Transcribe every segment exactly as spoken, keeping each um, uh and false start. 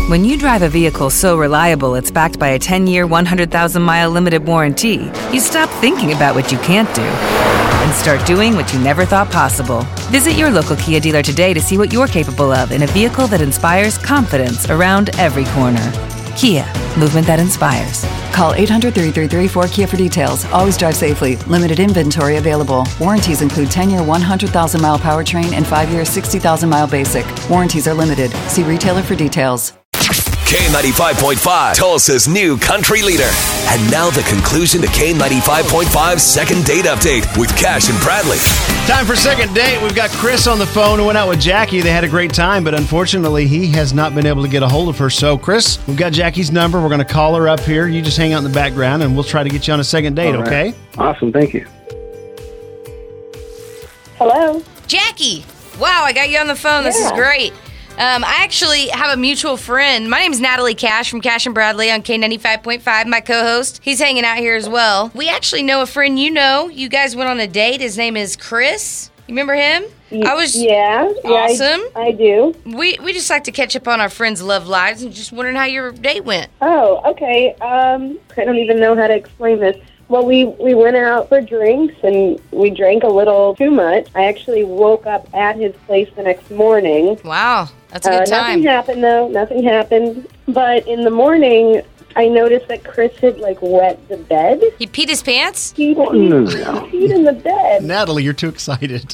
When you drive a vehicle so reliable it's backed by a ten-year, one hundred thousand mile limited warranty, you stop thinking about what you can't do and start doing what you never thought possible. Visit your local Kia dealer today to see what you're capable of in a vehicle that inspires confidence around every corner. Kia, movement that inspires. Call eight hundred, three three three, four K I A for details. Always drive safely. Limited inventory available. Warranties include ten-year, one hundred thousand mile powertrain and five-year, sixty thousand mile basic. Warranties are limited. See retailer for details. K ninety-five point five, Tulsa's new country leader. And now the conclusion to K ninety-five point five's second date update with Cash and Bradley. Time for second date. We've got Chris on the phone who went out with Jackie. They had a great time, but unfortunately, he has not been able to get a hold of her. So, Chris, we've got Jackie's number. We're going to call her up here. You just hang out in the background, and we'll try to get you on a second date, right. Okay? Awesome. Thank you. Hello. Jackie. Wow, I got you on the phone. This is Yeah. great. Um, I actually have a mutual friend. My name's Natalie Cash from Cash and Bradley on K ninety-five point five, my co-host. He's hanging out here as well. We actually know a friend you know. You guys went on a date. His name is Chris. You remember him? Y- I was yeah, yeah, awesome. I, I do. We we just like to catch up on our friends' love lives and just wondering how your date went. Oh, okay. Um, I don't even know how to explain this. Well, we, we went out for drinks, and we drank a little too much. I actually woke up at his place the next morning. Wow, that's a Uh, good time. nothing happened, though. Nothing happened. But in the morning, I noticed that Chris had, like, wet the bed. He peed his pants? He, he, no, no, no. he peed in the bed. Natalie, you're too excited.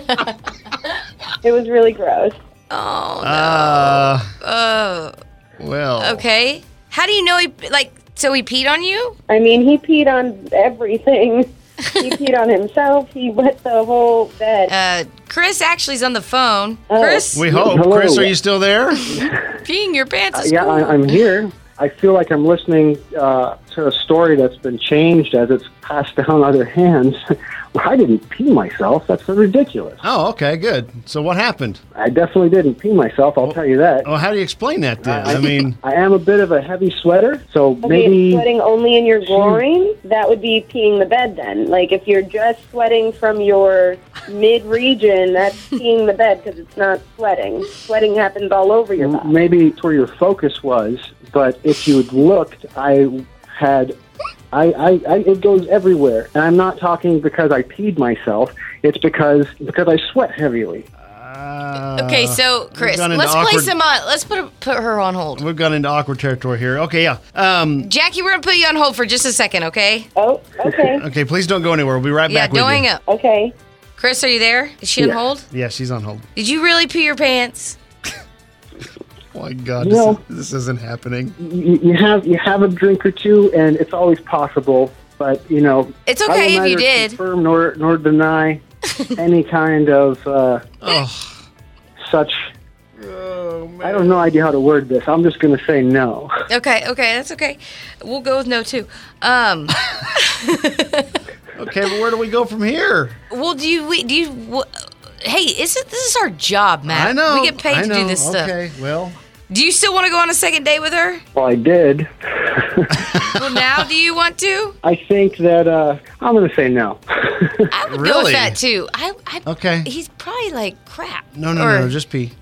It was really gross. Oh, no. Uh, Oh, well. okay. How do you know he, like, so he peed on you? I mean, he peed on everything. He peed on himself. He wet the whole bed. Uh, Chris actually is on the phone. Oh. Chris, We hope. Hello. Chris, are you still there? peeing your pants is Yeah, cool. I, I'm here. I feel like I'm listening uh, to a story that's been changed as it's passed down other hands. I didn't pee myself. That's ridiculous. Oh, okay, good. So what happened? I definitely didn't pee myself, I'll tell you that. Oh, how do you explain that then? I mean, I am a bit of a heavy sweater, so Okay, maybe... sweating only in your groin, that would be peeing the bed then. Like, if you're just sweating from your mid-region, that's peeing the bed because it's not sweating. Sweating happens all over your body. Maybe it's where your focus was, but if you had looked, I had... I, I, I, it goes everywhere, and I'm not talking because I peed myself. It's because because I sweat heavily. uh, Okay, so Chris, gone into let's awkward- place him on. Let's put a, put her on hold. we've gone into awkward territory here. Okay, yeah. Um, Jackie, we're gonna put you on hold for just a second, okay? Oh, okay, okay, please don't go anywhere. We'll be right Yeah, back with don't you. hang up. okay. Chris, are you there? Is she on Yeah. hold? Yeah, she's on hold. Did you really pee your pants? Oh my God, No. this, is, this isn't happening. You, you have you have a drink or two, and it's always possible. But you know, It's I okay will if you neither did. confirm nor nor deny any kind of uh, Oh, such. oh man. I have no idea how to word this. I'm just going to say no. Okay, okay, that's okay. We'll go with no too. Um, Okay, but where do we go from here? well, do you we, do you? wh- Hey, is it? This is our job, Matt. I know. We get paid I to know. do this stuff. Okay, well, Do you still want to go on a second date with her? Well, I did. Well, now do you want to? I think that uh, I'm going to say no. I would go Really? with that too. I, I Okay. He's probably like crap. no, no, Or- no, just pee.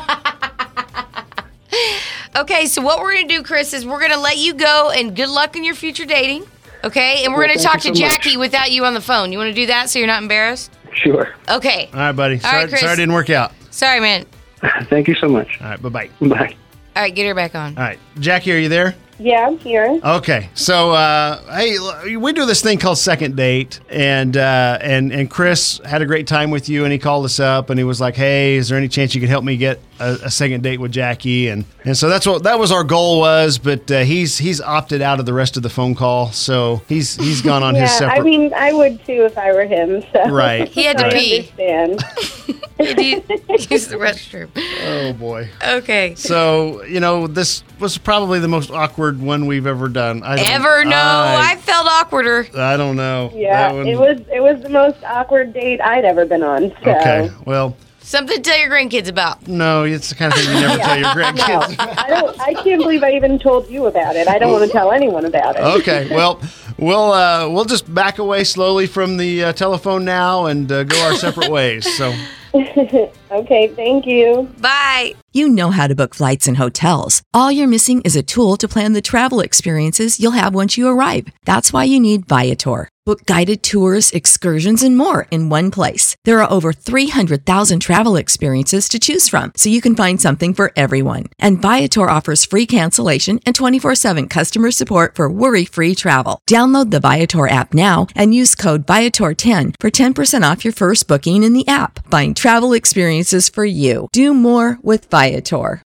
Okay, so what we're gonna do, Chris, is we're gonna let you go, and good luck in your future dating. Okay, and we're Well, gonna thank talk to you so much. Jackie without you on the phone. You want to do that so you're not embarrassed? Sure. Okay. All right, buddy. Sorry, right, Chris. sorry it didn't work out. Sorry, man. Thank you so much. All right, bye-bye. Bye. All right, get her back on. All right, Jackie, are you there? Yeah, I'm here. Okay, so uh, hey, l- we do this thing called second date, and uh, and and Chris had a great time with you, and he called us up, and he was like, "Hey, is there any chance you could help me get a, a second date with Jackie?" And and so that's what that was our goal was, but uh, he's he's opted out of the rest of the phone call, so he's he's gone on Yeah, his separate. I mean, I would too if I were him. So. Right. He had to I pee. understand. Did you use the restroom? Oh boy. Okay. So you know, this was probably the most awkward one we've ever done. I don't- Ever? No, I, I, felt awkwarder. I don't know. Yeah, That one- it was it was the most awkward date I'd ever been on. So. Okay. Well, Something to tell your grandkids about. no, it's the kind of thing you never tell your grandkids. No, I don't. I can't believe I even told you about it. I don't want to tell anyone about it. Okay, well, we'll uh, we'll just back away slowly from the uh, telephone now and uh, go our separate ways. So Okay, thank you. Bye. You know how to book flights and hotels. All you're missing is a tool to plan the travel experiences you'll have once you arrive. That's why you need Viator. Book guided tours, excursions, and more in one place. There are over three hundred thousand travel experiences to choose from, so you can find something for everyone. And Viator offers free cancellation and twenty-four seven customer support for worry-free travel. Download the Viator app now and use code Viator ten for ten percent off your first booking in the app. Find travel experiences for you. Do more with Viator.